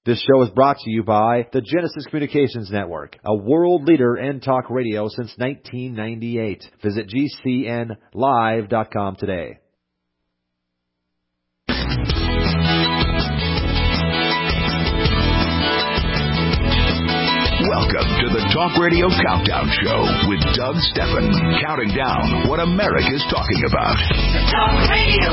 This show is brought to you by the Genesis Communications Network, a world leader in talk radio since 1998. Visit GCNlive.com today. Welcome to the Talk Radio Countdown Show with Doug Steffen, counting down what America's talking about. The Talk Radio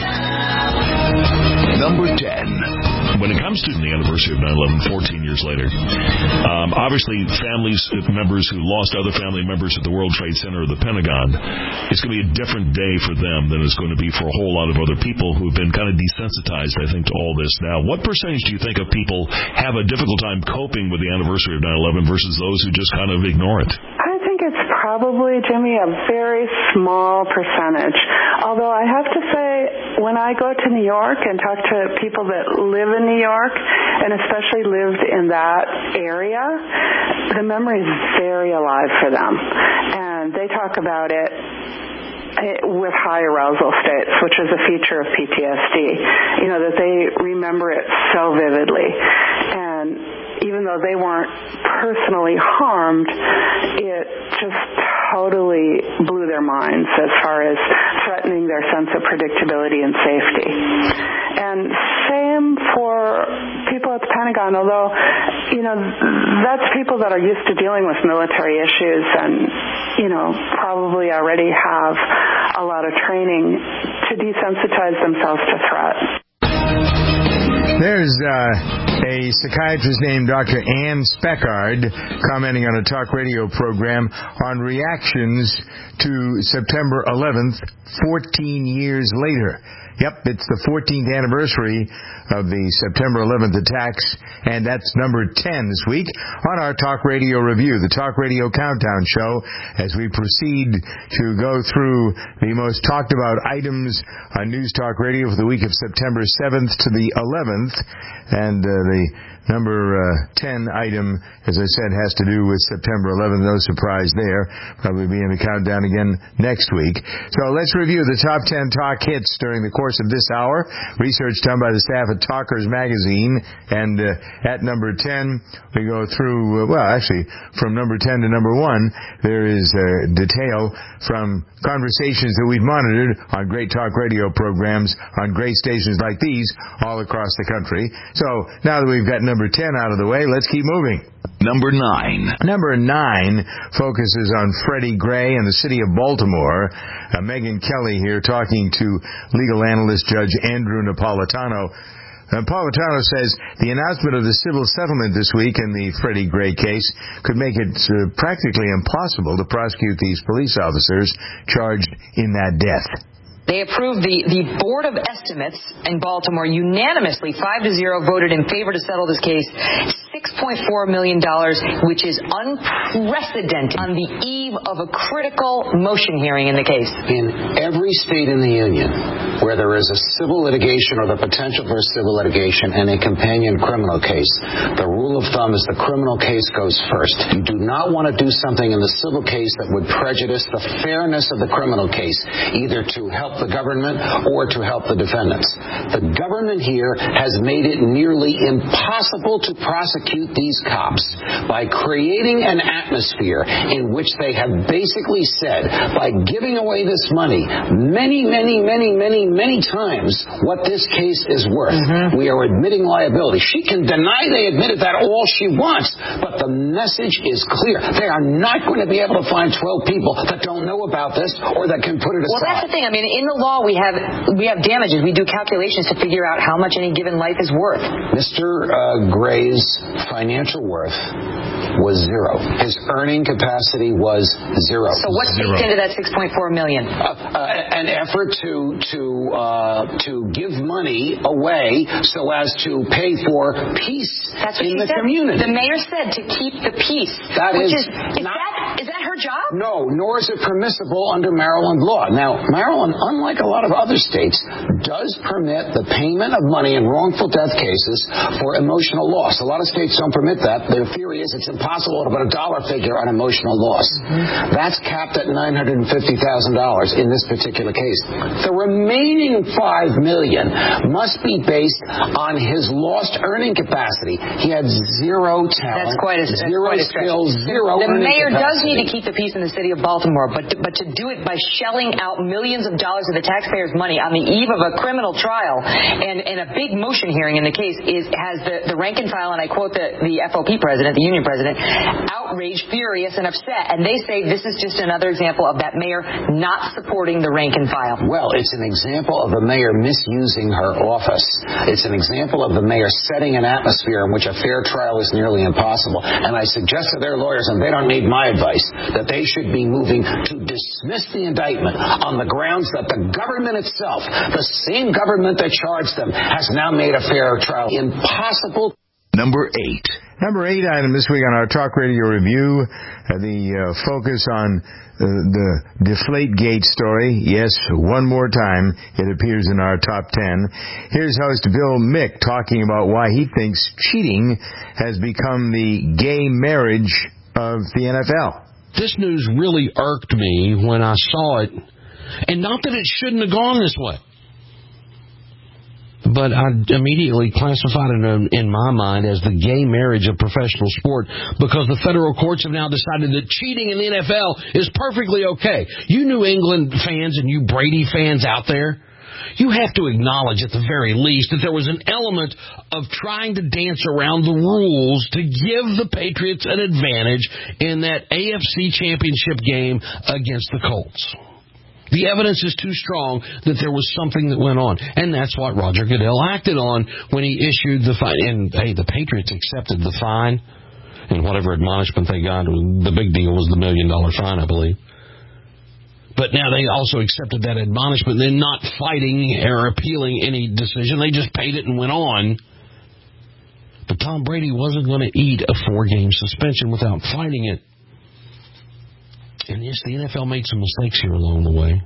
Countdown. Number 10. When it comes to the anniversary of 9/11, 14 years later, obviously families, members who lost other family members at the World Trade Center or the Pentagon, it's going to be a different day for them than it's going to be for a whole lot of other people who have been kind of desensitized, I think, to all this now. What percentage do you think of people have a difficult time coping with the anniversary of 9/11 versus those who just kind of ignore it? I think it's probably, Jimmy, a very small percentage. Although I have to say, when I go to New York and talk to people that live in New York, and especially lived in that area, the memory is very alive for them. And they talk about it with high arousal states, which is a feature of PTSD, that they remember it so vividly. And even though they weren't personally harmed, it just totally blew their minds as far as threatening their sense of predictability and safety. And same for people at the Pentagon, although, that's people that are used to dealing with military issues and, probably already have a lot of training to desensitize themselves to threat. There's a psychiatrist named Dr. Ann Speckard commenting on a talk radio program on reactions to September 11th, 14 years later. Yep, it's the 14th anniversary of the September 11th attacks, and that's number 10 this week on our Talk Radio Review, the Talk Radio Countdown Show, as we proceed to go through the most talked about items on News Talk Radio for the week of September 7th to the 11th, and the number 10 item, as I said, has to do with September 11th. No surprise there. Probably be in the countdown again next week. So let's review the top 10 talk hits during the course of this hour. Research done by the staff at Talkers Magazine. And at number 10, we go through, from number 10 to number 1, there is detail from conversations that we've monitored on great talk radio programs on great stations like these all across the country. So now that we've got number 10 out of the way, let's keep moving. Number 9. Number 9 focuses on Freddie Gray and the city of Baltimore. Megyn Kelly here talking to legal analyst Judge Andrew Napolitano. Napolitano says the announcement of the civil settlement this week in the Freddie Gray case could make it practically impossible to prosecute these police officers charged in that death. They approved the Board of Estimates in Baltimore unanimously, 5-0, voted in favor to settle this case. $6.4 million, which is unprecedented on the eve of a critical motion hearing in the case. In every state in the union where there is a civil litigation or the potential for a civil litigation and a companion criminal case, the rule of thumb is the criminal case goes first. You do not want to do something in the civil case that would prejudice the fairness of the criminal case, either to help the government or to help the defendants. The government here has made it nearly impossible to prosecute these cops by creating an atmosphere in which they have basically said, by giving away this money many times what this case is worth. We are admitting liability. She can deny they admitted that all she wants, but the message is clear. They are not going to be able to find 12 people that don't know about this or that can put it aside. Well, that's the thing. I mean, in the law, we have damages. We do calculations to figure out how much any given life is worth. Mr. Gray's financial worth was zero. His earning capacity was zero. So what's baked into that $6.4 million? An effort to give money away so as to pay for peace in the community. The mayor said to keep the peace. Is that her her job? No, nor is it permissible under Maryland law. Now, Maryland, unlike a lot of other states, does permit the payment of money in wrongful death cases for emotional loss. A lot of states don't permit that. Their theory is it's impossible to put a dollar figure on emotional loss. That's capped at $950,000 in this particular case. The remaining $5 million must be based on his lost earning capacity. He had zero talent, zero skills, zero The earning mayor capacity. does need to keep the peace in the city of Baltimore, but to do it by shelling out millions of dollars of the taxpayers' money on the eve of a criminal trial and a big motion hearing in the case has the rank and file, and I quote the FOP president, the union president, outraged, furious, and upset. And they say this is just another example of that mayor not supporting the rank and file. Well, it's an example of the mayor misusing her office. It's an example of the mayor setting an atmosphere in which a fair trial is nearly impossible. And I suggest to their lawyers, and they don't need my advice, that they should be moving to dismiss the indictment on the grounds that the government itself, the same government that charged them, has now made a fair trial impossible. Number 8. Number 8 item this week on our Talk Radio Review, the focus on the Deflategate story. Yes, one more time it appears in our top 10. Here's host Bill Mick talking about why he thinks cheating has become the gay marriage of the NFL. This news really irked me when I saw it, and not that it shouldn't have gone this way. But I immediately classified it in my mind as the gay marriage of professional sport because the federal courts have now decided that cheating in the NFL is perfectly okay. You New England fans and you Brady fans out there, you have to acknowledge at the very least that there was an element of trying to dance around the rules to give the Patriots an advantage in that AFC championship game against the Colts. The evidence is too strong that there was something that went on. And that's what Roger Goodell acted on when he issued the fine. And, hey, the Patriots accepted the fine. And whatever admonishment they got, the big deal was the $1 million fine, I believe. But now they also accepted that admonishment, then not fighting or appealing any decision. They just paid it and went on. But Tom Brady wasn't going to eat a 4-game suspension without fighting it. And yes, the NFL made some mistakes here along the way.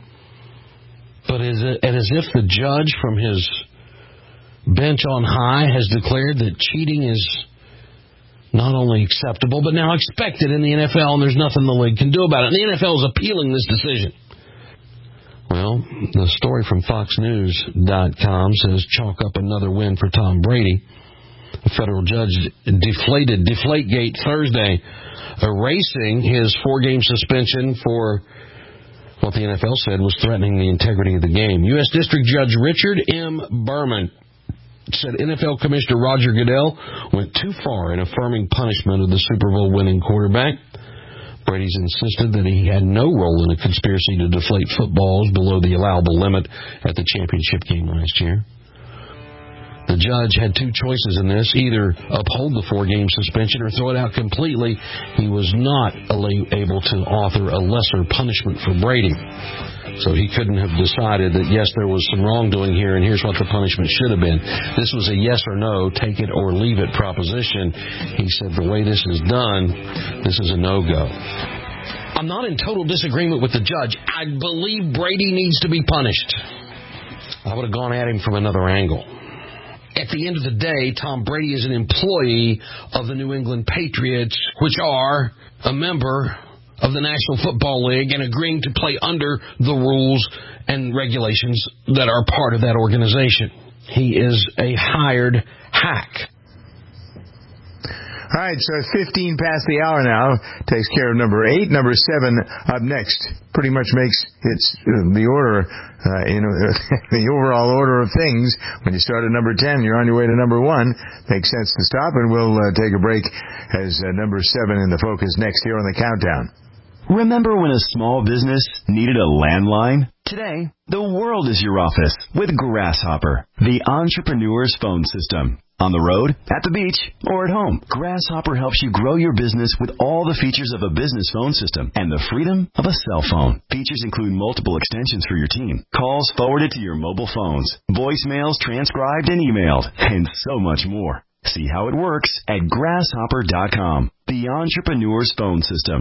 But as if the judge from his bench on high has declared that cheating is not only acceptable, but now expected in the NFL, and there's nothing the league can do about it. And the NFL is appealing this decision. Well, the story from FoxNews.com says, chalk up another win for Tom Brady. A federal judge deflated Deflategate Thursday, erasing his 4-game suspension for what the NFL said was threatening the integrity of the game. U.S. District Judge Richard M. Berman said NFL Commissioner Roger Goodell went too far in affirming punishment of the Super Bowl winning quarterback. Brady's insisted that he had no role in a conspiracy to deflate footballs below the allowable limit at the championship game last year. The judge had two choices in this, either uphold the 4-game suspension or throw it out completely. He was not able to author a lesser punishment for Brady. So he couldn't have decided that, yes, there was some wrongdoing here, and here's what the punishment should have been. This was a yes or no, take it or leave it proposition. He said the way this is done, this is a no-go. I'm not in total disagreement with the judge. I believe Brady needs to be punished. I would have gone at him from another angle. At the end of the day, Tom Brady is an employee of the New England Patriots, which are a member of the National Football League and agreeing to play under the rules and regulations that are part of that organization. He is a hired hack. All right, so 15 past the hour now. Takes care of number 8. Number 7 up next. Pretty much makes the order, the overall order of things. When you start at number 10, you're on your way to number 1. Makes sense to stop, and we'll take a break as number 7 in the focus next here on the countdown. Remember when a small business needed a landline? Today, the world is your office with Grasshopper, the entrepreneur's phone system. On the road, at the beach, or at home, Grasshopper helps you grow your business with all the features of a business phone system and the freedom of a cell phone. Features include multiple extensions for your team, calls forwarded to your mobile phones, voicemails transcribed and emailed, and so much more. See how it works at Grasshopper.com, the entrepreneur's phone system.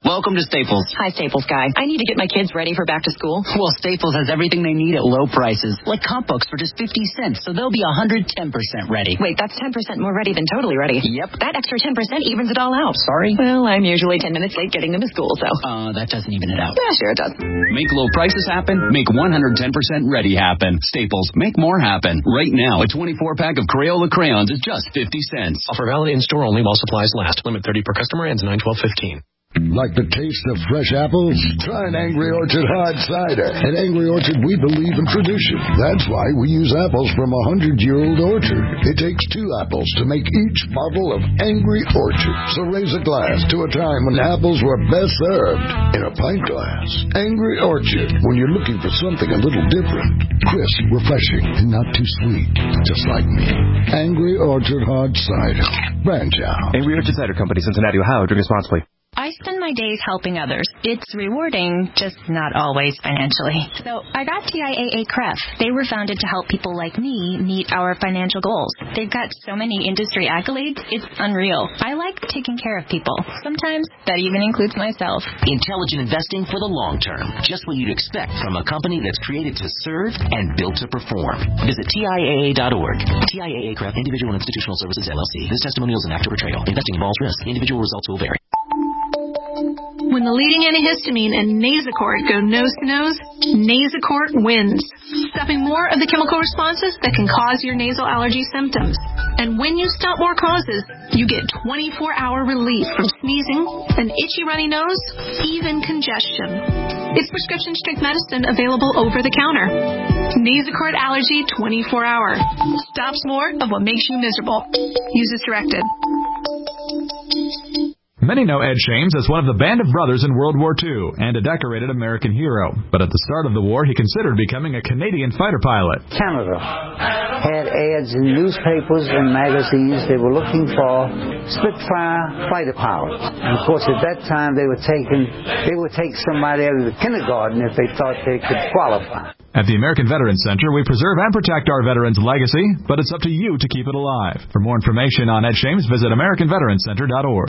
Welcome to Staples. Hi, Staples guy. I need to get my kids ready for back to school. Well, Staples has everything they need at low prices, like comp books for just 50 cents, so they'll be 110% ready. Wait, that's 10% more ready than totally ready. Yep. That extra 10% evens it all out. Sorry? Well, I'm usually 10 minutes late getting them to school, so. That doesn't even it out. Yeah, sure it does. Make low prices happen. Make 110% ready happen. Staples, make more happen. Right now, a 24-pack of Crayola crayons is just 50 cents. Offer valid in-store only while supplies last. Limit 30 per customer. Ends 9/12/15. Like the taste of fresh apples? Try an Angry Orchard hard cider. At Angry Orchard, we believe in tradition. That's why we use apples from a 100-year-old orchard. It takes 2 apples to make each bottle of Angry Orchard. So raise a glass to a time when apples were best served in a pint glass. Angry Orchard, when you're looking for something a little different. Crisp, refreshing, and not too sweet. Just like me. Angry Orchard hard cider. Branch out. Angry Orchard Cider Company, Cincinnati, Ohio. Drink responsibly. I spend my days helping others. It's rewarding, just not always financially. So I got TIAA-CREF. They were founded to help people like me meet our financial goals. They've got so many industry accolades, it's unreal. I like taking care of people. Sometimes that even includes myself. Intelligent investing for the long term. Just what you'd expect from a company that's created to serve and built to perform. Visit TIAA.org. TIAA-CREF, Individual and Institutional Services, LLC. This testimonial is an act of portrayal. Investing involves risk. Individual results will vary. When the leading antihistamine and Nasacort go nose-to-nose, Nasacort wins, stopping more of the chemical responses that can cause your nasal allergy symptoms. And when you stop more causes, you get 24-hour relief from sneezing, an itchy runny nose, even congestion. It's prescription-strength medicine available over the counter. Nasacort Allergy 24-hour. Stops more of what makes you miserable. Use as directed. Many know Ed Shames as one of the band of brothers in World War II and a decorated American hero. But at the start of the war, he considered becoming a Canadian fighter pilot. Canada had ads in newspapers and magazines. They were looking for Spitfire fighter pilots. And of course, at that time, they would take somebody out of the kindergarten if they thought they could qualify. At the American Veterans Center, we preserve and protect our veterans' legacy, but it's up to you to keep it alive. For more information on Ed Shames, visit AmericanVeteransCenter.org.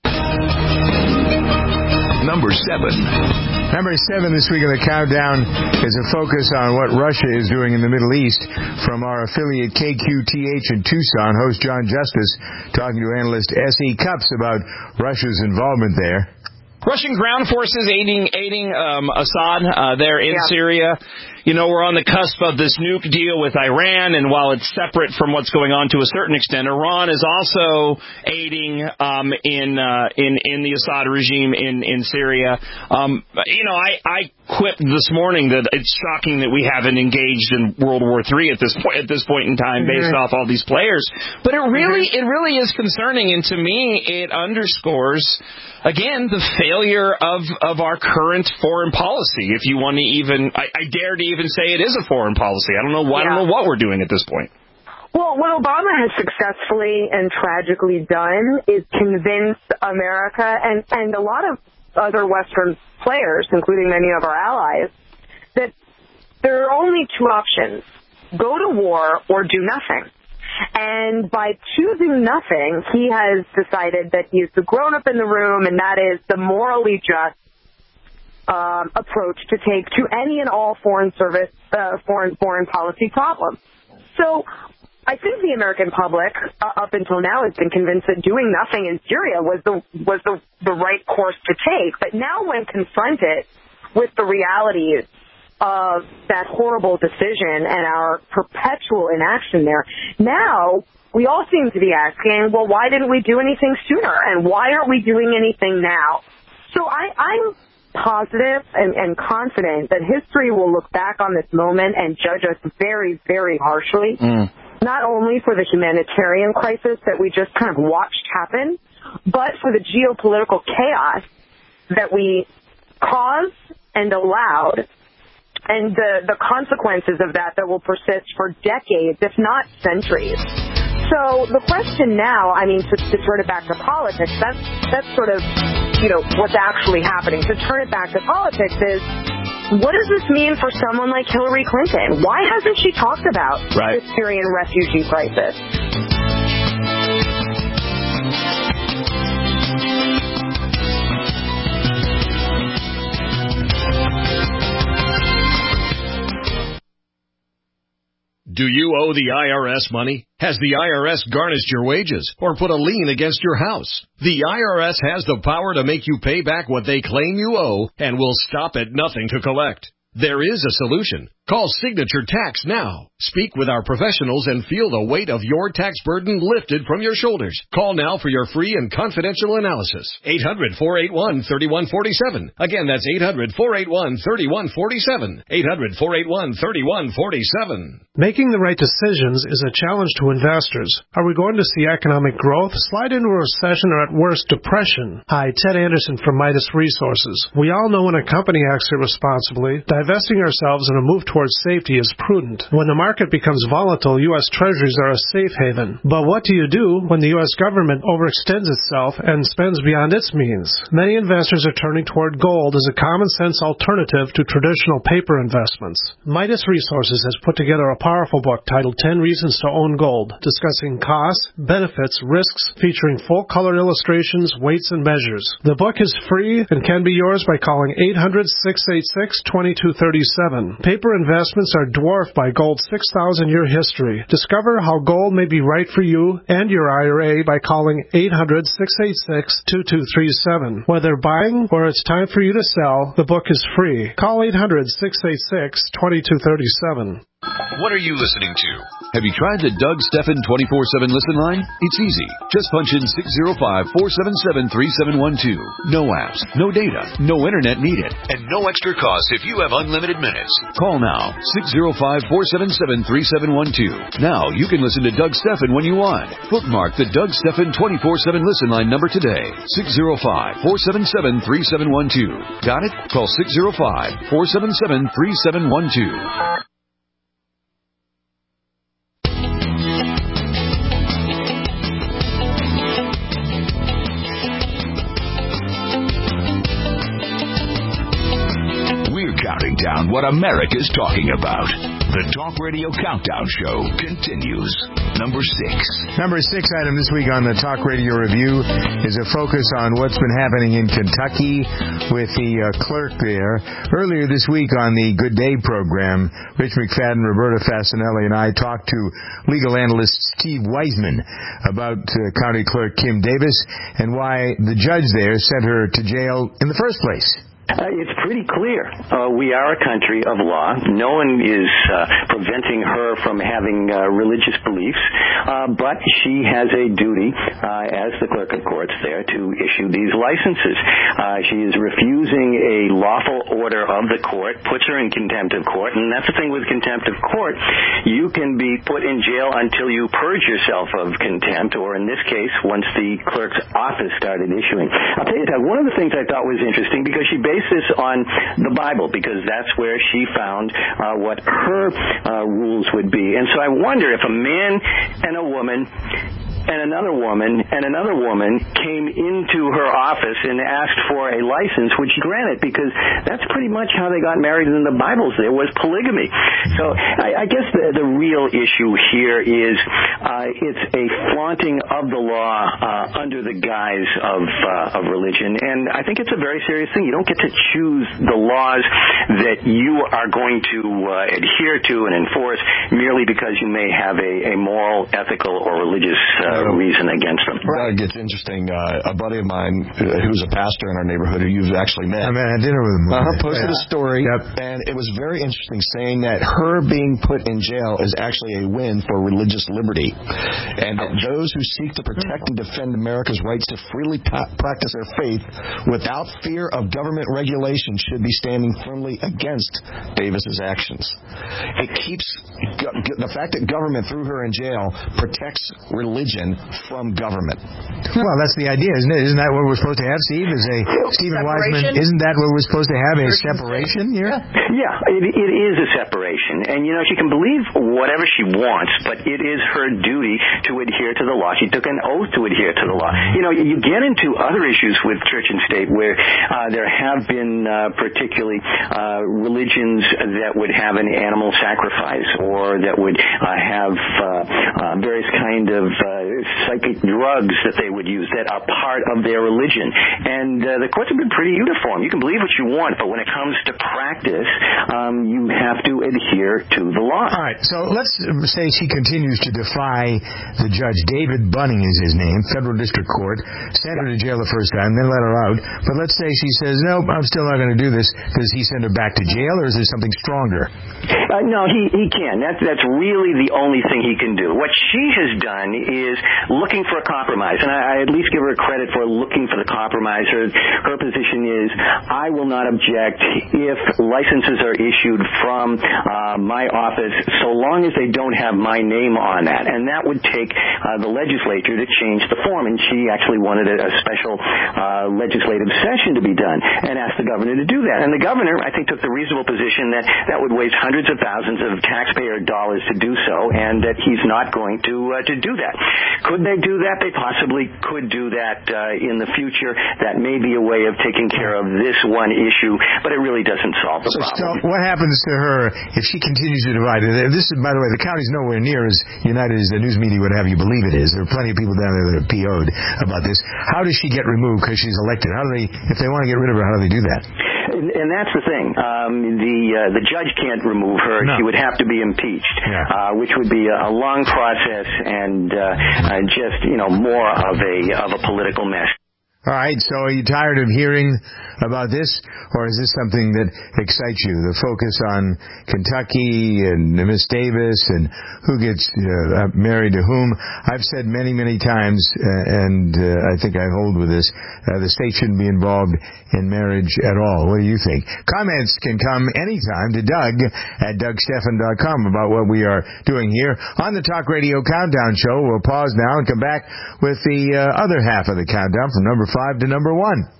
Number 7. Number 7 this week on the countdown is a focus on what Russia is doing in the Middle East. From our affiliate KQTH in Tucson, host John Justice talking to analyst S.E. Cups about Russia's involvement there. Russian ground forces aiding Assad there in Syria. You know, we're on the cusp of this nuke deal with Iran, and while it's separate from what's going on to a certain extent, Iran is also aiding in the Assad regime in Syria. I quipped this morning that it's shocking that we haven't engaged in World War III at this point in time, based off all these players. But it really is concerning, and to me, it underscores again the failure of our current foreign policy. If you want to even, I dare to even say it is a foreign policy. I don't know what we're doing at this point. Well, what Obama has successfully and tragically done is convince America and a lot of other Western players, including many of our allies, that there are only 2 options: go to war or do nothing. And by choosing nothing, he has decided that he's the grown-up in the room, and that is the morally just approach to take to any and all foreign policy problems. So I think the American public, up until now, has been convinced that doing nothing in Syria was the right course to take. But now, when confronted with the realities of that horrible decision and our perpetual inaction there, now we all seem to be asking, well, why didn't we do anything sooner? And why aren't we doing anything now? So I'm positive and confident that history will look back on this moment and judge us very, very harshly, not only for the humanitarian crisis that we just kind of watched happen, but for the geopolitical chaos that we caused and allowed, and the consequences of that will persist for decades, if not centuries. So the question now, I mean, to turn it back to politics, that's sort of, what's actually happening. To turn it back to politics is, what does this mean for someone like Hillary Clinton? Why hasn't she talked about the Syrian refugee crisis? Do you owe the IRS money? Has the IRS garnished your wages or put a lien against your house? The IRS has the power to make you pay back what they claim you owe and will stop at nothing to collect. There is a solution. Call Signature Tax now. Speak with our professionals and feel the weight of your tax burden lifted from your shoulders. Call now for your free and confidential analysis. 800-481-3147. Again, that's 800-481-3147. 800-481-3147. Making the right decisions is a challenge to investors. Are we going to see economic growth, slide into a recession, or at worst, depression? Hi, Ted Anderson from Midas Resources. We all know when a company acts irresponsibly, divesting ourselves in a move towards safety is prudent. When the market becomes volatile, U.S. Treasuries are a safe haven. But what do you do when the U.S. government overextends itself and spends beyond its means? Many investors are turning toward gold as a common-sense alternative to traditional paper investments. Midas Resources has put together a powerful book titled 10 Reasons to Own Gold, discussing costs, benefits, risks, featuring full-color illustrations, weights, and measures. The book is free and can be yours by calling 800-686-2237. Paper investments are dwarfed by gold's 6,000-year history. Discover how gold may be right for you and your IRA by calling 800-686-2237. Whether buying or it's time for you to sell, the book is free. Call 800-686-2237. What are you listening to? Have you tried the Doug Stephan 24/7 listen line? It's easy. Just punch in 605-477-3712. No apps, no data, no internet needed. And no extra cost if you have unlimited minutes. Call now, 605-477-3712. Now you can listen to Doug Stephan when you want. Bookmark the Doug Stephan 24/7 listen line number today. 605-477-3712. Got it? Call 605-477-3712. Counting down what America's talking about. The Talk Radio Countdown Show continues. Number 6. Number 6 item this week on the Talk Radio Review is a focus on what's been happening in Kentucky with the clerk there. Earlier this week on the Good Day program, Rich McFadden, Roberta Fasanelli, and I talked to legal analyst Steve Wiseman about County Clerk Kim Davis and why the judge there sent her to jail in the first place. It's pretty clear. We are a country of law. No one is preventing her from having religious beliefs, but she has a duty as the clerk of courts there to issue these licenses. She is refusing a lawful order of the court, puts her in contempt of court, and that's the thing with contempt of court. You can be put in jail until you purge yourself of contempt, or in this case, once the clerk's office started issuing. I'll tell you, Doug, one of the things I thought was interesting, because she based this on the Bible, because that's where she found what her rules would be. And so I wonder if a man and a woman and another woman and another woman came into her office and asked for a license, would she grant it? Because that's pretty much how they got married in the Bibles. There was polygamy. So I guess the real issue here is it's a flaunting of the law under the guise of religion. And I think it's a very serious thing. You don't get to choose the laws that you are going to adhere to and enforce merely because you may have a moral, ethical, or religious reason against them. Doug, it's interesting. A buddy of mine who's a pastor in our neighborhood who you've actually met. I had dinner with him. Posted a story, and it was very interesting, saying that her being put in jail is actually a win for religious liberty, and that those who seek to protect and defend America's rights to freely practice their faith without fear of government regulation should be standing firmly against Davis's actions. It keeps the fact that government threw her in jail protects religion from government. Well, that's the idea, isn't it? Isn't that what we're supposed to have, Steve? Stephen Wiseman, isn't that what we're supposed to have, a separation here? Yeah, it is a separation. And, she can believe whatever she wants, but it is her duty to adhere to the law. She took an oath to adhere to the law. You get into other issues with church and state where there have been particularly religions that would have an animal sacrifice, or that would have various kind of psychic drugs that they would use that are part of their religion. And the courts have been pretty uniform. You can believe what you want, but when it comes to practice, you have to adhere to the law. All right, so let's say she continues to defy the judge. David Bunning is his name, Federal District Court. Sent her to jail the first time, then let her out. But let's say she says, nope, I'm still not going to do this. Does he send her back to jail, or is there something stronger? No, he can. That's really the only thing he can do. What she has done is looking for a compromise, and I at least give her credit for looking for the compromise. Her position is, I will not object if licenses are issued from my office so long as they don't have my name on that. And that would take the legislature to change the form, and she actually wanted a special legislative session to be done and asked the governor to do that. And the governor, I think, took the reasonable position that that would waste hundreds of thousands of taxpayer dollars to do so, and that he's not going to do that. Could they do that? They possibly could do that in the future. That may be a way of taking care of this one issue, but it really doesn't solve the problem. So what happens to her if she continues to divide? This is, by the way, the county's nowhere near as united as the news media would have you believe it is. There are plenty of people down there that are PO'd about this. How does she get removed because she's elected? How do they, if they want to get rid of her, how do they do that? And that's the thing. The judge can't remove her. No. She would have to be impeached, which would be a long process and just more of a political mess. All right, so are you tired of hearing about this, or is this something that excites you? The focus on Kentucky and Miss Davis and who gets married to whom. I've said many, many times, and I think I hold with this, the state shouldn't be involved in marriage at all. What do you think? Comments can come anytime to Doug at DougStephan.com about what we are doing here on the Talk Radio Countdown Show. We'll pause now and come back with the other half of the countdown from number 5 to number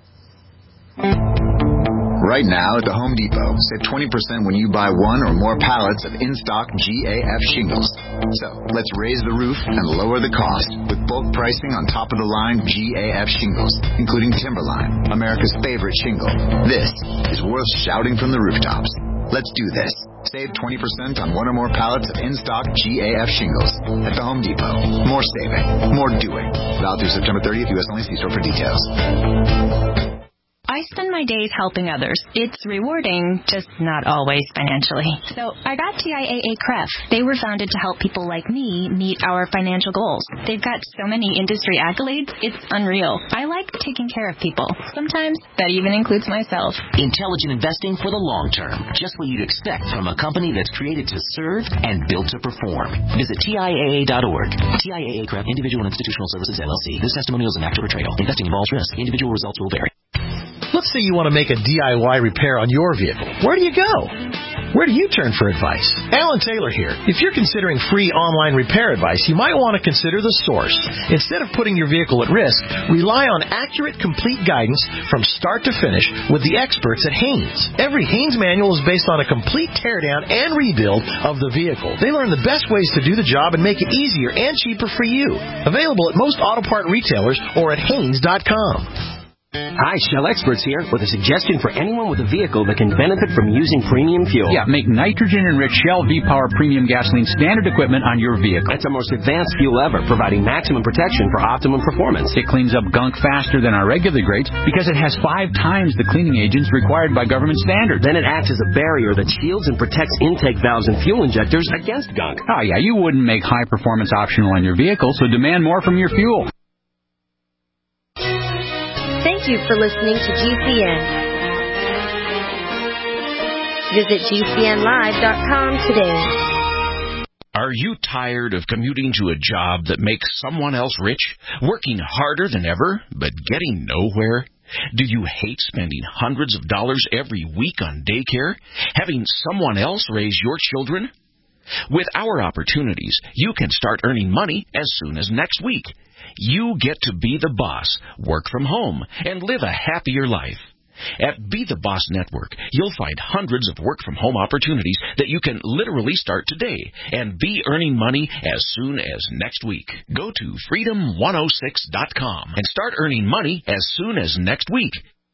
1. Right now at the Home Depot, save 20% when you buy one or more pallets of in-stock GAF shingles. So, let's raise the roof and lower the cost with bulk pricing on top-of-the-line GAF shingles, including Timberline, America's favorite shingle. This is worth shouting from the rooftops. Let's do this. Save 20% on one or more pallets of in-stock GAF shingles at the Home Depot. More saving, more doing. Valid through September 30th, U.S. only. See store for details. I spend my days helping others. It's rewarding, just not always financially. So I got TIAA CREF. They were founded to help people like me meet our financial goals. They've got so many industry accolades, it's unreal. I like taking care of people. Sometimes that even includes myself. Intelligent investing for the long term. Just what you'd expect from a company that's created to serve and built to perform. Visit TIAA.org. TIAA CREF, Individual and Institutional Services, LLC. This testimonial is an act of betrayal. Investing involves risk. Individual results will vary. Let's say you want to make a DIY repair on your vehicle. Where do you go? Where do you turn for advice? Alan Taylor here. If you're considering free online repair advice, you might want to consider The Source. Instead of putting your vehicle at risk, rely on accurate, complete guidance from start to finish with the experts at Haynes. Every Haynes manual is based on a complete teardown and rebuild of the vehicle. They learn the best ways to do the job and make it easier and cheaper for you. Available at most auto part retailers or at Haynes.com. Hi, Shell Experts here with a suggestion for anyone with a vehicle that can benefit from using premium fuel. Yeah, make nitrogen-enriched Shell V-Power Premium Gasoline standard equipment on your vehicle. It's the most advanced fuel ever, providing maximum protection for optimum performance. It cleans up gunk faster than our regular grades because it has 5 times the cleaning agents required by government standards. Then it acts as a barrier that shields and protects intake valves and fuel injectors against gunk. Oh, yeah, you wouldn't make high performance optional on your vehicle, so demand more from your fuel. Thank you for listening to GCN. Visit GCNlive.com today. Are you tired of commuting to a job that makes someone else rich, working harder than ever, but getting nowhere? Do you hate spending hundreds of dollars every week on daycare, having someone else raise your children? With our opportunities, you can start earning money as soon as next week. You get to be the boss, work from home, and live a happier life. At Be the Boss Network, you'll find hundreds of work-from-home opportunities that you can literally start today and be earning money as soon as next week. Go to freedom106.com and start earning money as soon as next week.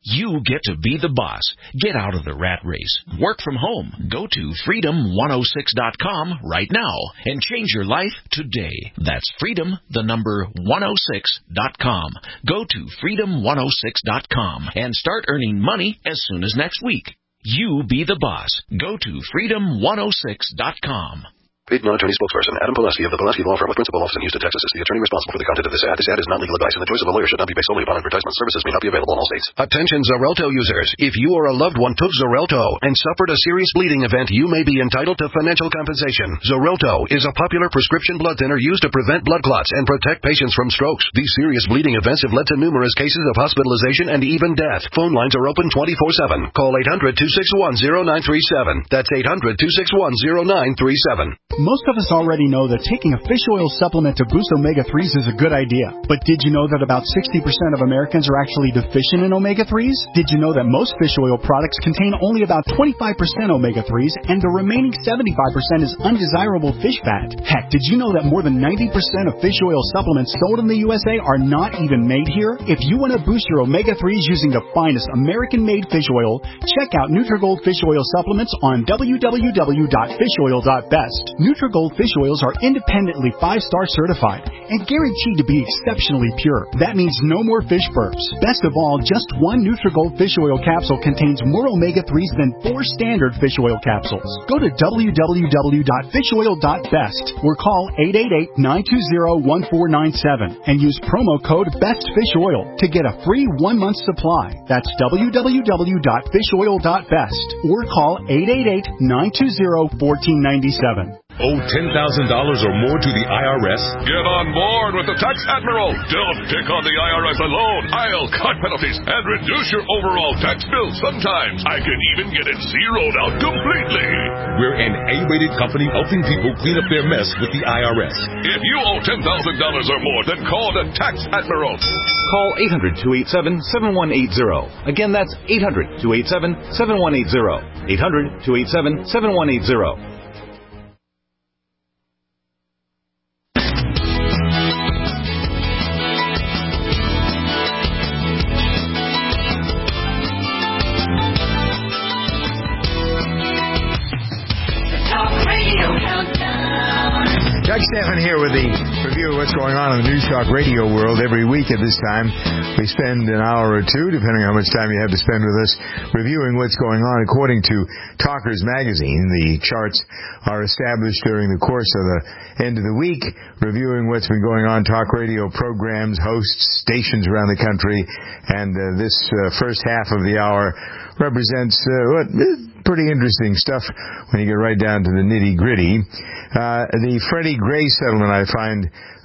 You get to be the boss. Get out of the rat race. Work from home. Go to freedom106.com right now and change your life today. That's freedom106.com. Go to freedom106.com and start earning money as soon as next week. You be the boss. Go to freedom106.com. Paid non-attorney spokesperson Adam Pulaski of the Pulaski Law Firm with principal office in Houston, Texas, is the attorney responsible for the content of this ad. This ad is not legal advice, and the choice of a lawyer should not be based solely upon advertisement. Services may not be available in all states. Attention Xarelto users. If you or a loved one took Xarelto and suffered a serious bleeding event, you may be entitled to financial compensation. Xarelto is a popular prescription blood thinner used to prevent blood clots and protect patients from strokes. These serious bleeding events have led to numerous cases of hospitalization and even death. Phone lines are open 24/7. Call 800-261-0937. That's 800-261-0937. Most of us already know that taking a fish oil supplement to boost omega-3s is a good idea. But did you know that about 60% of Americans are actually deficient in omega-3s? Did you know that most fish oil products contain only about 25% omega-3s and the remaining 75% is undesirable fish fat? Heck, did you know that more than 90% of fish oil supplements sold in the USA are not even made here? If you want to boost your omega-3s using the finest American-made fish oil, check out Nutrigold Fish Oil Supplements on www.fishoil.best. Nutrigold fish oils are independently 5-star certified and guaranteed to be exceptionally pure. That means no more fish burps. Best of all, just one Nutrigold fish oil capsule contains more omega-3s than 4 standard fish oil capsules. Go to www.fishoil.best or call 888-920-1497 and use promo code BESTFISHOIL to get a free 1-month supply. That's www.fishoil.best or call 888-920-1497. Owe $10,000 or more to the IRS? Get on board with the Tax Admiral. Don't pick on the IRS alone. I'll cut penalties and reduce your overall tax bill. Sometimes I can even get it zeroed out completely. We're an A-rated company helping people clean up their mess with the IRS. If you owe $10,000 or more, then call the Tax Admiral. Call 800-287-7180. Again, that's 800-287-7180. 800-287-7180. Doug Stephan here with the review of what's going on in the News Talk radio world. Every week at this time, we spend an hour or two, depending on how much time you have to spend with us, reviewing what's going on. According to Talkers Magazine, the charts are established during the course of the end of the week, reviewing what's been going on, talk radio programs, hosts, stations around the country, and this first half of the hour represents pretty interesting stuff when you get right down to the nitty-gritty. The Freddie Gray settlement, I find,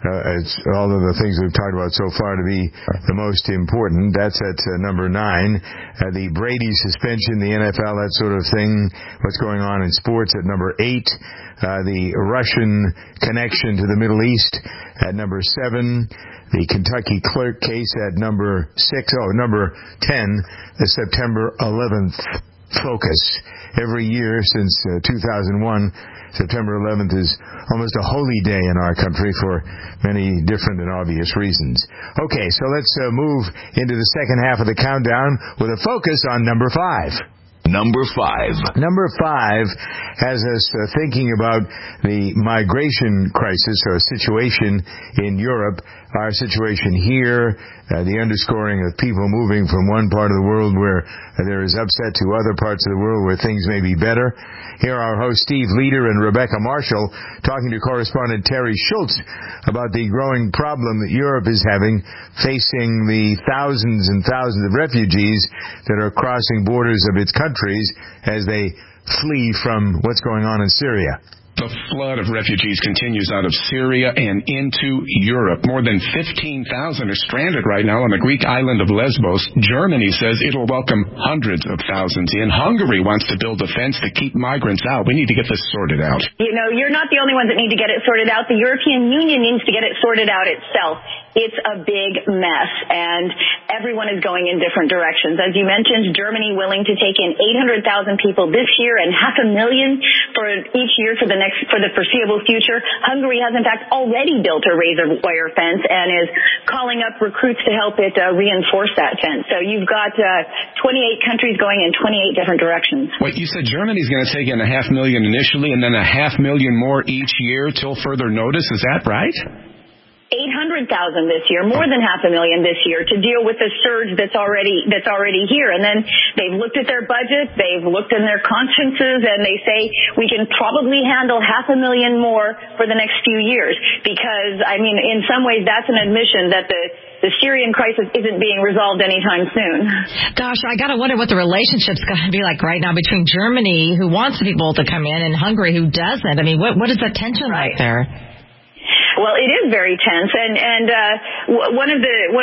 all of the things we've talked about so far, to be the most important. That's at number 9. The Brady suspension, the NFL, that sort of thing, what's going on in sports at number 8. The Russian connection to the Middle East at number 7. The Kentucky clerk case at number 6. Number 10, the September 11th focus. Every year since 2001, September 11th is almost a holy day in our country for many different and obvious reasons. Okay, so let's move into the second half of the countdown with a focus on number 5. Number 5. Number 5 has us thinking about the migration crisis or situation in Europe, our situation here, the underscoring of people moving from one part of the world where there is upset to other parts of the world where things may be better. Here are our hosts Steve Leder and Rebecca Marshall talking to correspondent Terry Schultz about the growing problem that Europe is having, facing the thousands and thousands of refugees that are crossing borders of its countries as they flee from what's going on in Syria. The flood of refugees continues out of Syria and into Europe. More than 15,000 are stranded right now on the Greek island of Lesbos. Germany says it'll welcome hundreds of thousands in. Hungary wants to build a fence to keep migrants out. We need to get this sorted out. You know, you're not the only ones that need to get it sorted out. The European Union needs to get it sorted out itself. It's a big mess, and everyone is going in different directions. As you mentioned, Germany willing to take in 800,000 people this year and 500,000 for each year for the foreseeable future. Hungary has in fact already built a razor wire fence and is calling up recruits to help it reinforce that fence. So you've got 28 countries going in 28 different directions. Wait, you said Germany's going to take in 500,000 initially and then 500,000 more each year till further notice. Is that right? 800,000 this year, more than 500,000 this year, to deal with the surge that's already here. And then they've looked at their budget, they've looked in their consciences, and they say we can probably handle 500,000 more for the next few years. Because, I mean, in some ways that's an admission that the Syrian crisis isn't being resolved anytime soon. Gosh, I got to wonder what the relationship's going to be like right now between Germany, who wants people to come in, and Hungary, who doesn't. I mean, what is the tension like there? Well, it is very tense, and one of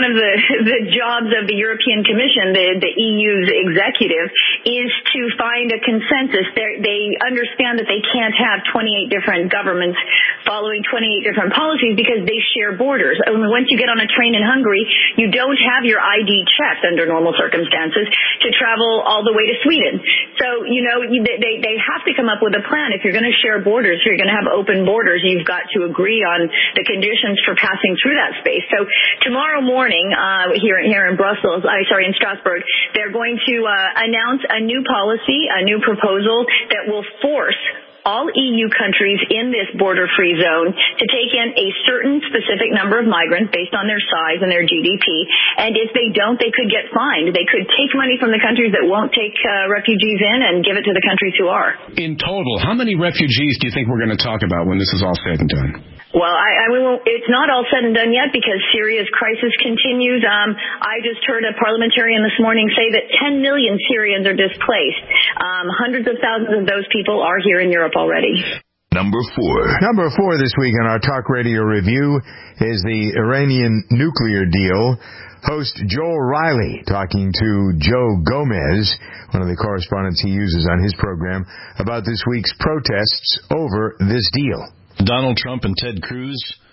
the jobs of the European Commission, the EU's executive, is to find a consensus. They understand that they can't have 28 different governments following 28 different policies because they share borders. I mean, once you get on a train in Hungary, you don't have your ID checked under normal circumstances to travel all the way to Sweden. So, you know, they have to come up with a plan. If you're going to share borders, if you're going to have open borders, you've got to agree on the conditions for passing through that space. So tomorrow morning, here in Strasbourg, they're going to announce a new policy, a new proposal that will force all EU countries in this border-free zone to take in a certain specific number of migrants based on their size and their GDP. And if they don't, they could get fined. They could take money from the countries that won't take refugees in and give it to the countries who are. In total, how many refugees do you think we're going to talk about when this is all said and done? Well, it's not all said and done yet because Syria's crisis continues. I just heard a parliamentarian this morning say that 10 million Syrians are displaced. Hundreds of thousands of those people are here in Europe already. Number 4. Number 4 this week on our Talk Radio Review is the Iranian nuclear deal. Host Joel Riley talking to Joe Gomez, one of the correspondents he uses on his program, about this week's protests over this deal. Donald Trump and Ted Cruz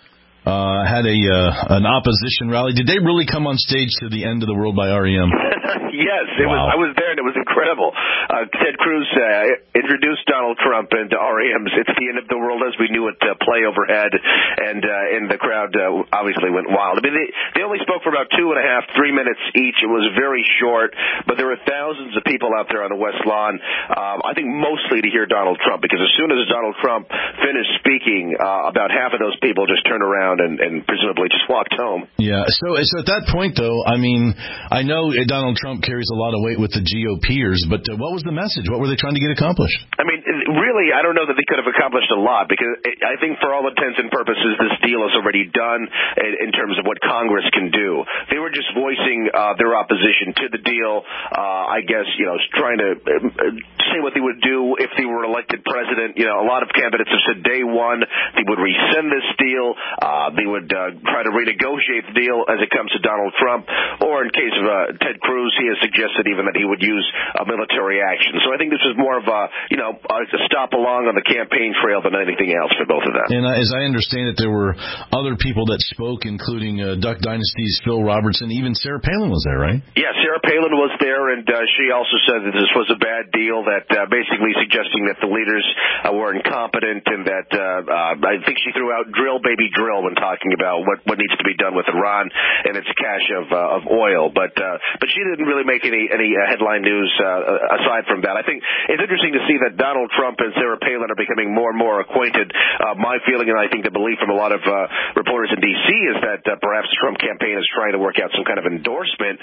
had an opposition rally. Did they really come on stage to The End of the World by R.E.M.? Yes, it was. I was there, and it was incredible. Ted Cruz introduced Donald Trump into R.E.M.'s "It's the End of the World" as we knew it play overhead, and the crowd obviously went wild. I mean, they only spoke for about 2.5, 3 minutes each. It was very short, but there were thousands of people out there on the West Lawn. I think mostly to hear Donald Trump, because as soon as Donald Trump finished speaking, about half of those people just turned around and presumably just walked home. Yeah. So at that point, though, I mean, I know Donald Trump carries a lot of weight with the GOPers, but what was the message? What were they trying to get accomplished? I mean, really, I don't know that they could have accomplished a lot, because I think for all intents and purposes, this deal is already done in terms of what Congress can do. They were just voicing their opposition to the deal, I guess, you know, trying to say what they would do if they were elected president. You know, a lot of candidates have said day one they would rescind this deal. They would try to renegotiate the deal as it comes to Donald Trump, or in case of Ted Cruz, he has suggested even that he would use military action. So I think this was more of a stop along on the campaign trail than anything else for both of them. And as I understand it, there were other people that spoke, including Duck Dynasty's Phil Robertson. Even Sarah Palin was there, right? Yeah, Sarah Palin was there, and she also said that this was a bad deal, that basically suggesting that the leaders were incompetent, and that I think she threw out drill baby drill when talking about what needs to be done with Iran and its cache of oil. But she didn't really make any headline news aside from that. I think it's interesting to see that Donald Trump and Sarah Palin are becoming more and more acquainted. My feeling, and I think the belief from a lot of reporters in D.C., is that perhaps the Trump campaign is trying to work out some kind of endorsement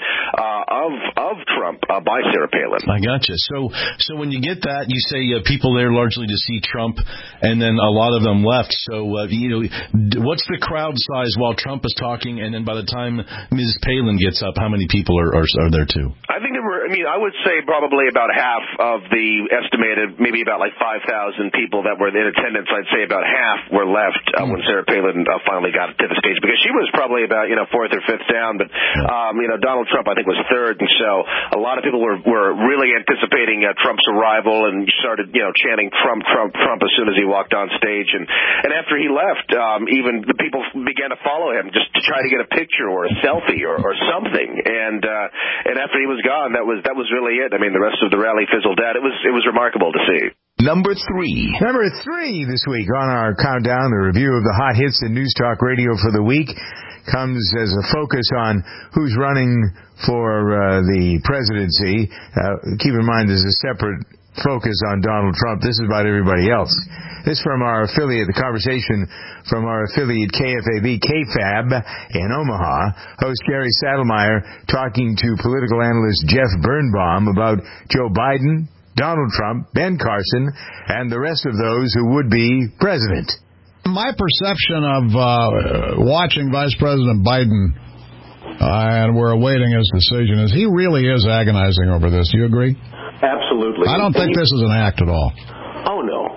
of Trump by Sarah Palin. I gotcha. So when you get that, you say people there largely to see Trump, and then a lot of them left. So, what's the crowd size while Trump is talking, and then by the time Ms. Palin gets up, how many people are there too? I think there were, I would say probably about half of the estimated, maybe about like 5,000 people that were in attendance. I'd say about half were left when Sarah Palin finally got to the stage, because she was probably about, fourth or fifth down, but, Donald Trump, I think, was third, and so a lot of people were really anticipating Trump's arrival and started, chanting Trump as soon as he walked on stage, and after he left, even the people began to follow him just to try to get a picture or a selfie or something, and after he was gone, that that was really it. I mean, the rest of the rally fizzled out. It was remarkable to see. Number 3. Number 3 this week on our countdown, the review of the hot hits in News Talk Radio for the week, comes as a focus on who's running for the presidency. Keep in mind, there's a separate focus on Donald Trump. This is about everybody else. This from our affiliate, the conversation from our affiliate KFAB, KFAB in Omaha. Host Gary Saddlemeyer talking to political analyst Jeff Birnbaum about Joe Biden, Donald Trump, Ben Carson, and the rest of those who would be president. My perception of watching Vice President Biden, and we're awaiting his decision, is he really is agonizing over this. Do you agree? Absolutely. I don't think this is an act at all. Oh, no.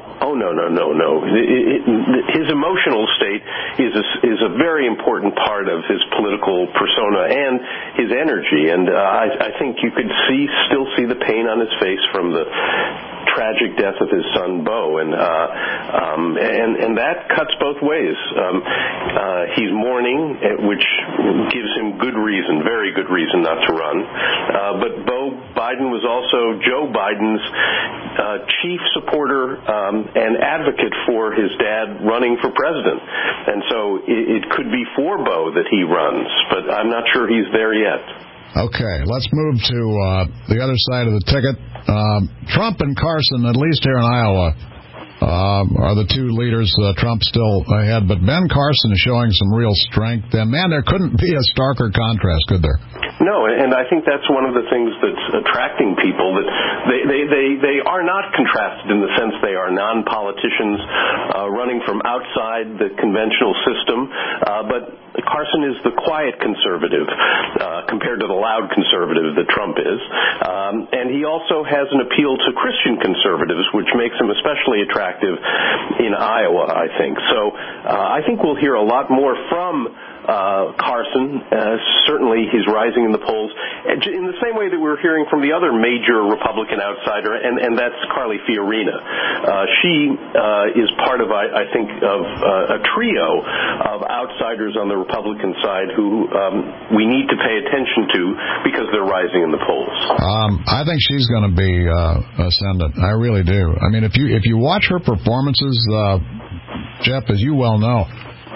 His emotional state is a very important part of his political persona and his energy. And I think you could still see the pain on his face from the tragic death of his son Beau, and that cuts both ways. He's mourning, which gives him very good reason not to run. But Beau Biden was also Joe Biden's chief supporter and advocate for his dad running for president, and so it could be for Beau that he runs, but I'm not sure he's there yet. Okay, let's move to the other side of the ticket. Trump and Carson, at least here in Iowa, are the two leaders. Trump still ahead, but Ben Carson is showing some real strength. And, man, there couldn't be a starker contrast, could there? No, and I think that's one of the things that's attracting people, that they are not contrasted in the sense they are non-politicians running from outside the conventional system, but Carson is the quiet conservative compared to the loud conservative that Trump is, and he also has an appeal to Christian conservatives, which makes him especially attractive in Iowa, I think. So I think we'll hear a lot more from Carson. Certainly he's rising in the polls in the same way that we're hearing from the other major Republican outsider, and that's Carly Fiorina. She is part of, I think, of a trio of outsiders on the Republican side who we need to pay attention to because they're rising in the polls. I think she's going to be ascendant. I really do. I mean, if you watch her performances, Jeff, as you well know,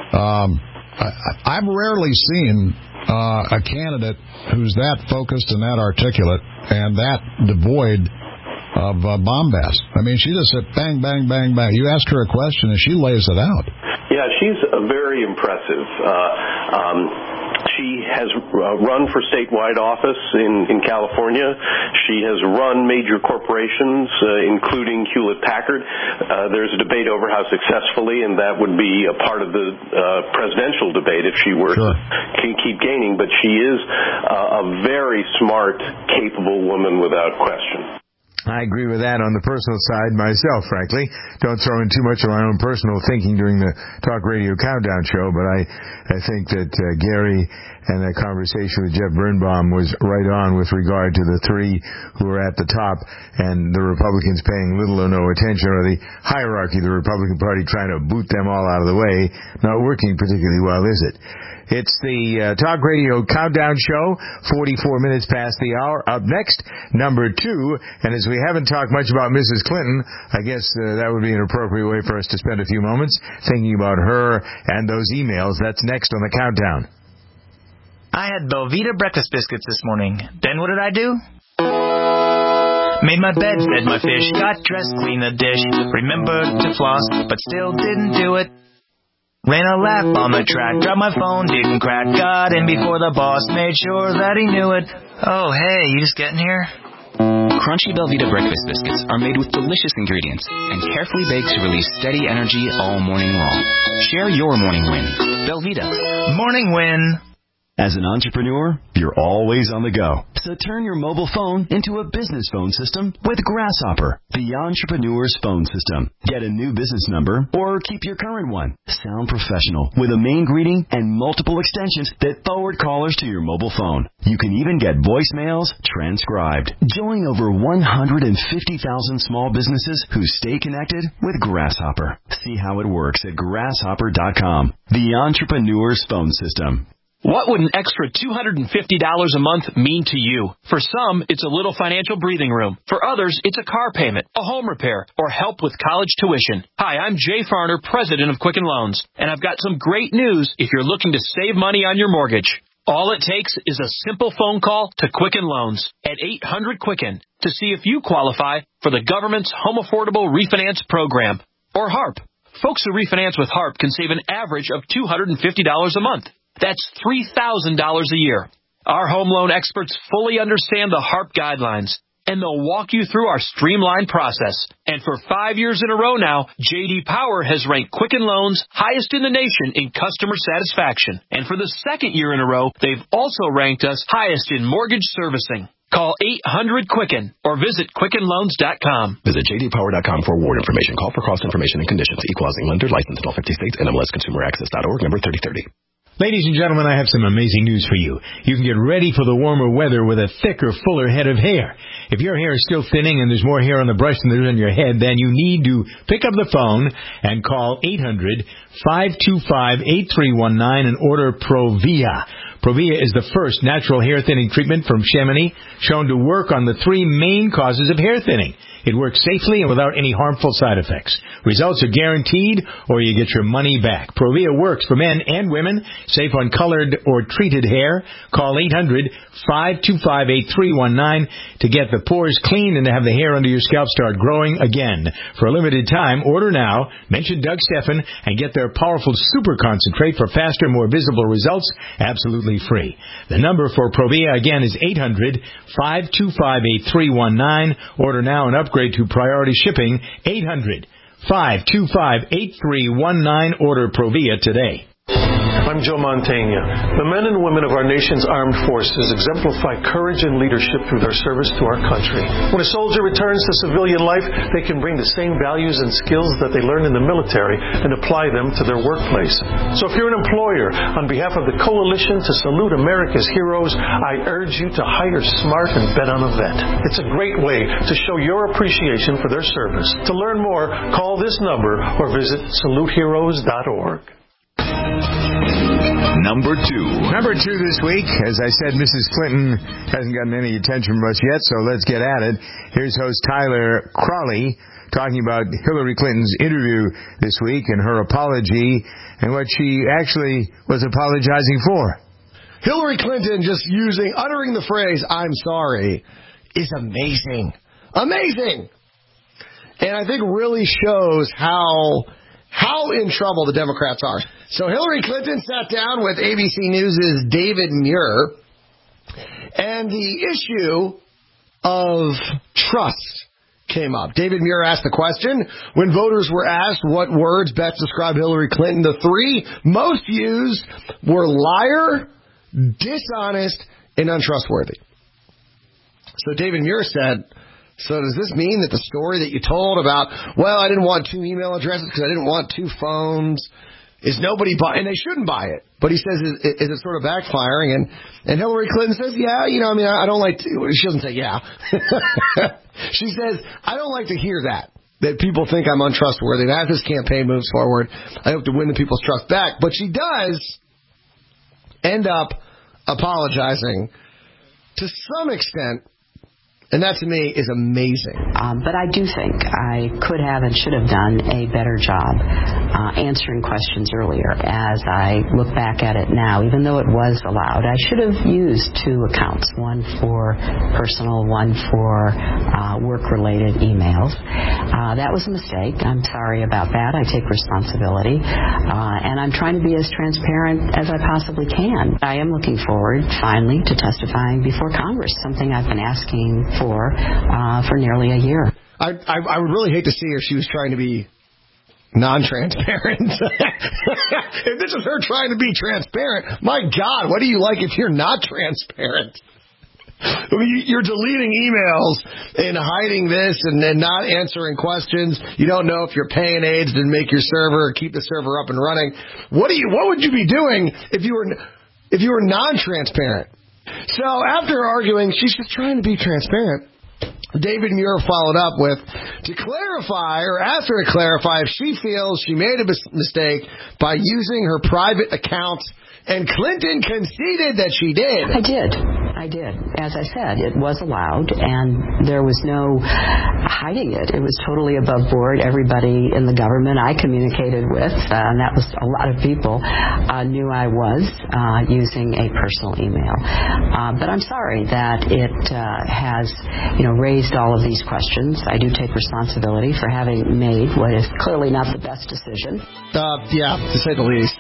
I've rarely seen a candidate who's that focused and that articulate and that devoid of bombast. I mean, she just said bang, bang, bang, bang. You ask her a question and she lays it out. Yeah, she's very impressive. She has run for statewide office in California. She has run major corporations, including Hewlett-Packard. There's a debate over how successfully, and that would be a part of the presidential debate if she were to keep gaining. But she is a very smart, capable woman without question. I agree with that on the personal side myself, frankly. Don't throw in too much of my own personal thinking during the Talk Radio Countdown show, but I think that Gary and that conversation with Jeff Birnbaum was right on with regard to the three who are at the top and the Republicans paying little or no attention, or the hierarchy of the Republican Party trying to boot them all out of the way. Not working particularly well, is it? It's the Talk Radio Countdown Show, 44 minutes past the hour. Up next, number 2. And as we haven't talked much about Mrs. Clinton, I guess that would be an appropriate way for us to spend a few moments thinking about her and those emails. That's next on the Countdown. I had Belvita breakfast biscuits this morning. Then what did I do? Made my bed, fed my fish, got dressed, cleaned the dish, remembered to floss, but still didn't do it. Ran a lap on the track, dropped my phone, didn't crack, got in before the boss, made sure that he knew it. Oh, hey, you just getting here? Crunchy Belvita breakfast biscuits are made with delicious ingredients and carefully baked to release steady energy all morning long. Share your morning win. Belvita. Morning win. As an entrepreneur, you're always on the go. So turn your mobile phone into a business phone system with Grasshopper, the entrepreneur's phone system. Get a new business number or keep your current one. Sound professional with a main greeting and multiple extensions that forward callers to your mobile phone. You can even get voicemails transcribed. Join over 150,000 small businesses who stay connected with Grasshopper. See how it works at grasshopper.com. The entrepreneur's phone system. What would an extra $250 a month mean to you? For some, it's a little financial breathing room. For others, it's a car payment, a home repair, or help with college tuition. Hi, I'm Jay Farner, president of Quicken Loans, and I've got some great news if you're looking to save money on your mortgage. All it takes is a simple phone call to Quicken Loans at 800-QUICKEN to see if you qualify for the government's Home Affordable Refinance Program, or HARP. Folks who refinance with HARP can save an average of $250 a month. That's $3,000 a year. Our home loan experts fully understand the HARP guidelines, and they'll walk you through our streamlined process. And for 5 years in a row now, J.D. Power has ranked Quicken Loans highest in the nation in customer satisfaction. And for the second year in a row, they've also ranked us highest in mortgage servicing. Call 800-QUICKEN or visit QuickenLoans.com. Visit jdpower.com for award information. Call for cost information and conditions. Equal housing lender. Licensed in all 50 states. NMLSConsumerAccess.org. Number 3030. Ladies and gentlemen, I have some amazing news for you. You can get ready for the warmer weather with a thicker, fuller head of hair. If your hair is still thinning and there's more hair on the brush than there is on your head, then you need to pick up the phone and call 800-525-8319 and order Provia. Provia is the first natural hair thinning treatment from Chamonix, shown to work on the three main causes of hair thinning. It works safely and without any harmful side effects. Results are guaranteed, or you get your money back. Provia works for men and women, safe on colored or treated hair. Call 800-525-8319 to get the pores cleaned and to have the hair under your scalp start growing again. For a limited time, order now, mention Doug Steffen, and get their powerful super concentrate for faster, more visible results, absolutely free. The number for Provia, again, is 800-525-8319. Order now and upgrade to priority shipping. 800-525-8319. Order Provia today. I'm Joe Mantegna. The men and women of our nation's armed forces exemplify courage and leadership through their service to our country. When a soldier returns to civilian life, they can bring the same values and skills that they learned in the military and apply them to their workplace. So if you're an employer, on behalf of the Coalition to Salute America's Heroes, I urge you to hire smart and bet on a vet. It's a great way to show your appreciation for their service. To learn more, call this number or visit saluteheroes.org. Number two. Number two this week. As I said, Mrs. Clinton hasn't gotten any attention from us yet, so let's get at it. Here's host Tyler Crawley talking about Hillary Clinton's interview this week and her apology and what she actually was apologizing for. Hillary Clinton just uttering the phrase, "I'm sorry," is amazing. Amazing! And I think really shows how in trouble the Democrats are. So Hillary Clinton sat down with ABC News' David Muir, and the issue of trust came up. David Muir asked the question, when voters were asked what words best describe Hillary Clinton, the three most used were liar, dishonest, and untrustworthy. So David Muir said, so does this mean that the story that you told about, well, I didn't want two email addresses because I didn't want two phones, is nobody buying? And they shouldn't buy it. But he says, is it sort of backfiring? And Hillary Clinton says, yeah, I don't like to. She doesn't say yeah. She says, I don't like to hear that people think I'm untrustworthy. And as this campaign moves forward, I hope to win the people's trust back. But she does end up apologizing to some extent. And that, to me, is amazing. But I do think I could have and should have done a better job answering questions earlier. As I look back at it now, even though it was allowed, I should have used two accounts, one for personal, one for work-related emails. That was a mistake. I'm sorry about that. I take responsibility. And I'm trying to be as transparent as I possibly can. I am looking forward, finally, to testifying before Congress, something I've been asking for nearly a year. I would really hate to see if she was trying to be non-transparent. If this is her trying to be transparent, my God, what do you like if you're not transparent? I mean, you're deleting emails and hiding this and then not answering questions. You don't know if you're paying aides to make your server or keep the server up and running. What would you be doing if you were non-transparent? So after arguing, she's just trying to be transparent. David Muir followed up with, to clarify, or asked her to clarify if she feels she made a mistake by using her private account And Clinton conceded that she did. I did. As I said, it was allowed, and there was no hiding it. It was totally above board. Everybody in the government I communicated with, and that was a lot of people, knew I was using a personal email. But I'm sorry that it has, raised all of these questions. I do take responsibility for having made what is clearly not the best decision. Yeah, to say the least.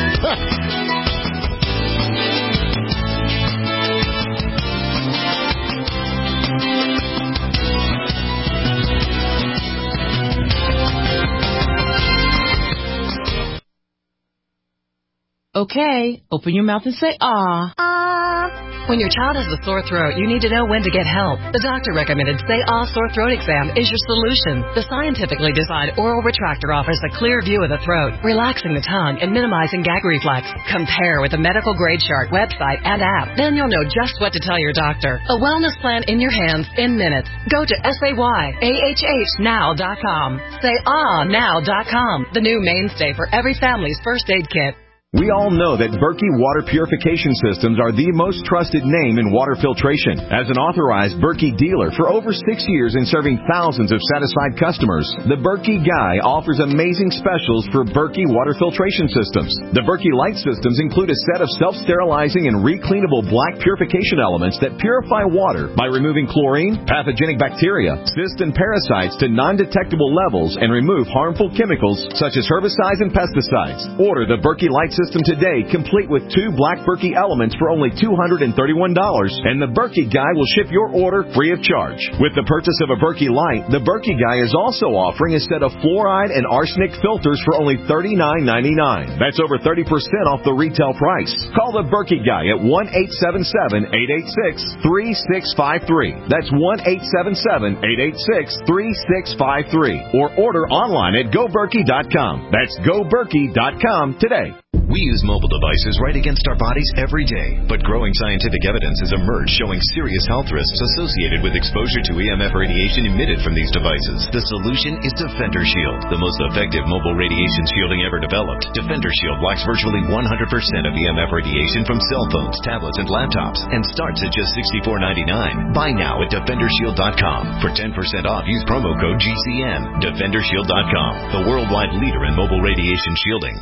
Okay, open your mouth and say ah. When your child has a sore throat, you need to know when to get help. The doctor recommended Say Ah Sore Throat Exam is your solution. The scientifically designed oral retractor offers a clear view of the throat, relaxing the tongue and minimizing gag reflex. Compare with the medical grade chart website and app. Then you'll know just what to tell your doctor. A wellness plan in your hands in minutes. Go to SayAHHnow.com. SayAhNow.com, the new mainstay for every family's first aid kit. We all know that Berkey Water Purification Systems are the most trusted name in water filtration. As an authorized Berkey dealer for over 6 years and serving thousands of satisfied customers, the Berkey Guy offers amazing specials for Berkey water filtration systems. The Berkey Light systems include a set of self-sterilizing and recleanable black purification elements that purify water by removing chlorine, pathogenic bacteria, cysts, and parasites to non-detectable levels and remove harmful chemicals such as herbicides and pesticides. Order the Berkey Light system today, complete with 2 black Berkey elements for only $231, and the Berkey Guy will ship your order free of charge. With the purchase of a Berkey Light, the Berkey Guy is also offering a set of fluoride and arsenic filters for only $39.99. That's over 30% off the retail price. Call the Berkey Guy at 1-877-886-3653. That's 1-877-886-3653. Or order online at GoBerkey.com. That's GoBerkey.com today. We use mobile devices right against our bodies every day, but growing scientific evidence has emerged showing serious health risks associated with exposure to EMF radiation emitted from these devices. The solution is Defender Shield, the most effective mobile radiation shielding ever developed. Defender Shield blocks virtually 100% of EMF radiation from cell phones, tablets, and laptops, and starts at just $64.99. Buy now at DefenderShield.com. For 10% off, use promo code GCN. DefenderShield.com, the worldwide leader in mobile radiation shielding.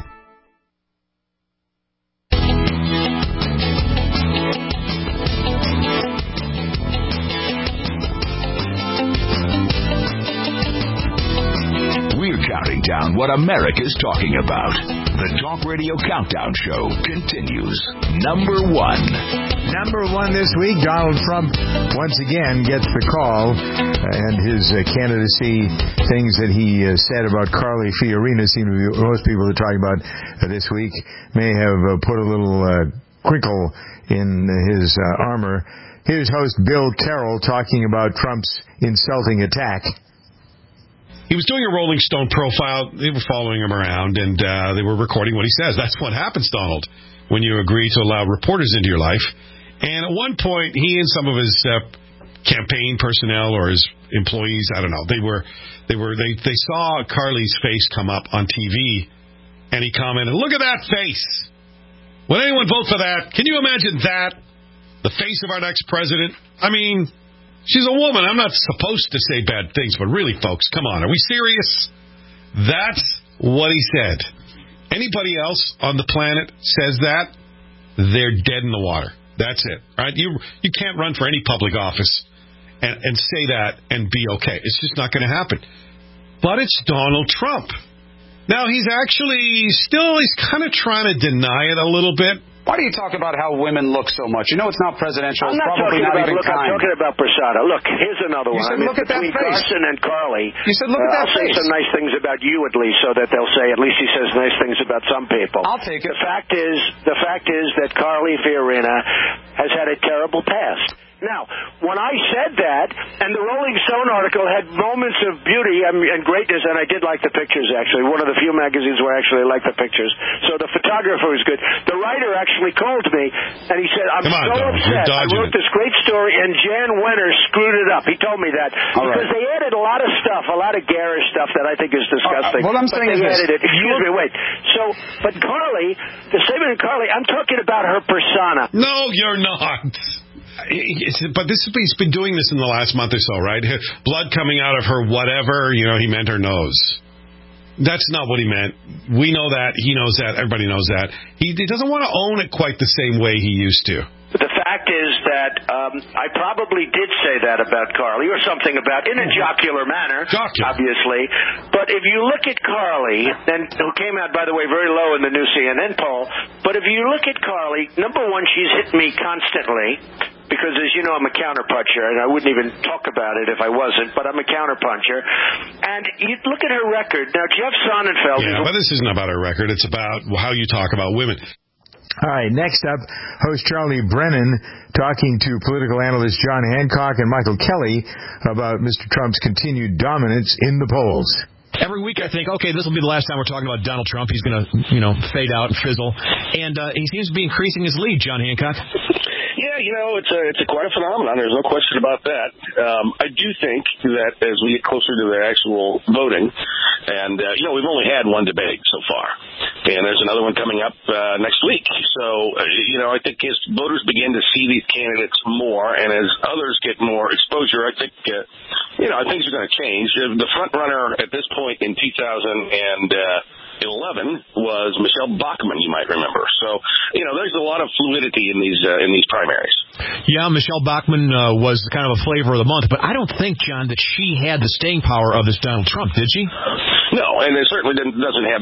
We're counting down what America's talking about. The Talk Radio Countdown Show continues. Number 1. Number 1 this week, Donald Trump once again gets the call, and his candidacy, things that he said about Carly Fiorina seem to be most people are talking about this week, may have put a little crinkle in his armor. Here's host Bill Carroll talking about Trump's insulting attack. He was doing a Rolling Stone profile. They were following him around, and they were recording what he says. That's what happens, Donald, when you agree to allow reporters into your life. And at one point, he and some of his campaign personnel or his employees, I don't know, they saw Carly's face come up on TV, and he commented, "Look at that face! Would anyone vote for that? Can you imagine that? The face of our next president? I mean, she's a woman. I'm not supposed to say bad things, but really, folks, come on. Are we serious?" That's what he said. Anybody else on the planet says that, they're dead in the water. That's it, right? You can't run for any public office and say that and be okay. It's just not going to happen. But it's Donald Trump. Now, he's kind of trying to deny it a little bit. Why do you talk about how women look so much? You know it's not presidential. I'm not probably talking not about even look. kind. I'm talking about Prasada. Look, here's another one. You said look at that between face. Carson and Carly. You said look at that I'll face. say some nice things about you at least, so that they'll say at least he says nice things about some people. I'll take it. The fact is that Carly Fiorina has had a terrible past. Now, when I said that, and the Rolling Stone article had moments of beauty and greatness, and I did like the pictures, actually. One of the few magazines where I actually liked the pictures. So the photographer was good. The writer actually called me, and he said, I'm so upset. I wrote this great story, and Jan Wenner screwed it up. He told me that. Because they added a lot of stuff, a lot of garish stuff that I think is disgusting. What I'm saying is this. Excuse me, wait. So, but Carly, the statement of Carly, I'm talking about her persona. No, you're not. But he's been doing this in the last month or so, right? Blood coming out of her whatever, he meant her nose. That's not what he meant. We know that. He knows that. Everybody knows that. He doesn't want to own it quite the same way he used to. But the fact is that I probably did say that about Carly, or something about, in a jocular manner, obviously. But if you look at Carly, who came out, by the way, very low in the new CNN poll, but if you look at Carly, number one, she's hit me constantly. Because, as you know, I'm a counterpuncher, and I wouldn't even talk about it if I wasn't, but I'm a counterpuncher. And you look at her record. Now, Jeff Sonnenfeld... Yeah, but this isn't about her record. It's about how you talk about women. All right, next up, host Charlie Brennan talking to political analyst John Hancock and Michael Kelly about Mr. Trump's continued dominance in the polls. Every week I think, okay, this will be the last time we're talking about Donald Trump. He's going to, fade out and fizzle. And he seems to be increasing his lead, John Hancock. Yeah, it's quite a phenomenon. There's no question about that. I do think that as we get closer to the actual voting, and, we've only had one debate so far, and there's another one coming up next week. So, I think as voters begin to see these candidates more, and as others get more exposure, I think, things are going to change. The front runner at this point in 2011 was Michelle Bachmann, you might remember. So, there's a lot of fluidity in these primaries. Yeah, Michelle Bachmann was kind of a flavor of the month, but I don't think, John, that she had the staying power of this Donald Trump, did she? No, and it certainly didn't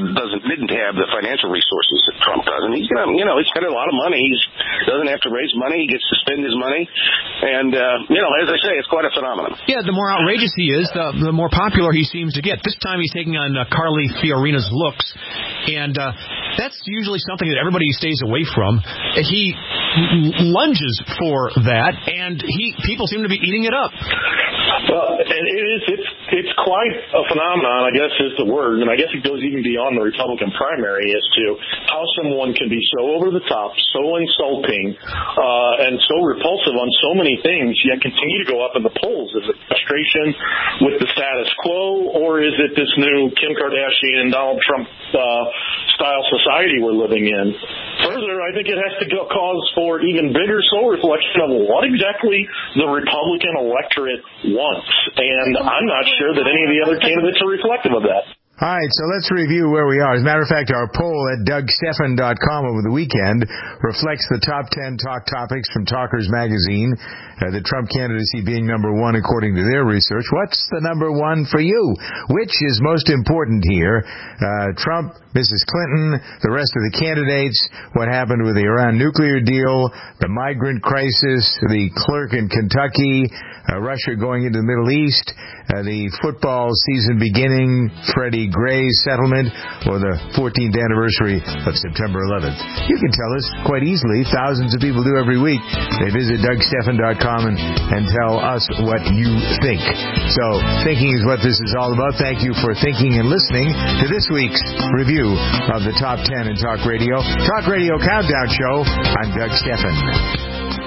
have the financial resources that Trump does. And he's got a lot of money. He doesn't have to raise money. He gets to spend his money. And, as I say, it's quite a phenomenon. Yeah, the more outrageous he is, the more popular he seems to get. This time he's taking on Carly Fiorina's looks, and that's usually something that everybody stays away from. He lunges for that, and people seem to be eating it up. Well, and it's quite a phenomenon, I guess is the word, and I guess it goes even beyond the Republican primary as to how someone can be so over the top, so insulting, and so repulsive on so many things, yet continue to go up in the polls. Is it frustration with the status quo, or is it this new Kim Kardashian, Donald Trump style society we're living in? Further, I think it has to cause for even bigger soul reflection of what exactly the Republican electorate wants. And I'm not sure that any of the other candidates are reflective of that. All right, so let's review where we are. As a matter of fact, our poll at DougStephan.com over the weekend reflects the top 10 talk topics from Talkers Magazine, the Trump candidacy being number one according to their research. What's the number one for you? Which is most important here? Trump, Mrs. Clinton, the rest of the candidates, what happened with the Iran nuclear deal, the migrant crisis, the clerk in Kentucky, Russia going into the Middle East, the football season beginning, Freddie Gray's settlement, or the 14th anniversary of September 11th. You can tell us quite easily. Thousands of people do every week. They visit DougStephan.com and tell us what you think. So, thinking is what this is all about. Thank you for thinking and listening to this week's review of the Top 10 in Talk Radio. Talk Radio Countdown Show. I'm Doug Stephan.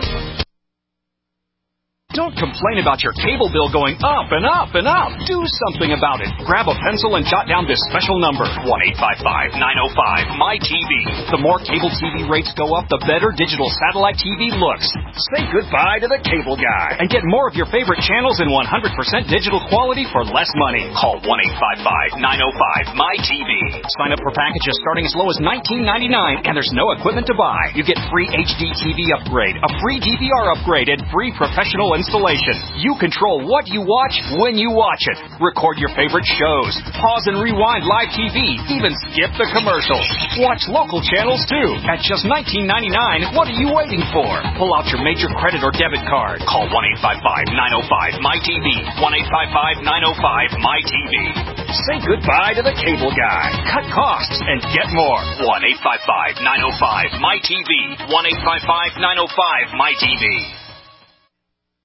Don't complain about your cable bill going up and up and up. Do something about it. Grab a pencil and jot down this special number, 1-855-905-MY-TV. The more cable TV rates go up, the better digital satellite TV looks. Say goodbye to the cable guy and get more of your favorite channels in 100% digital quality for less money. Call 1-855-905-MY-TV. Sign up for packages starting as low as $19.99, and there's no equipment to buy. You get free HD TV upgrade, a free DVR upgrade, and free professional installation. You control what you watch when you watch it. Record your favorite shows. Pause and rewind live TV. Even skip the commercials. Watch local channels too. At just $19.99, what are you waiting for? Pull out your major credit or debit card. Call 1-855-905-MY-TV. 1-855-905-MY-TV. Say goodbye to the cable guy. Cut costs and get more. 1-855-905-MY-TV. 1-855-905-MY-TV.